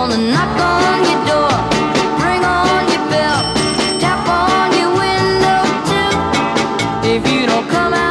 gonna knock on your door, ring on your bell, tap on your window too. If you don't come out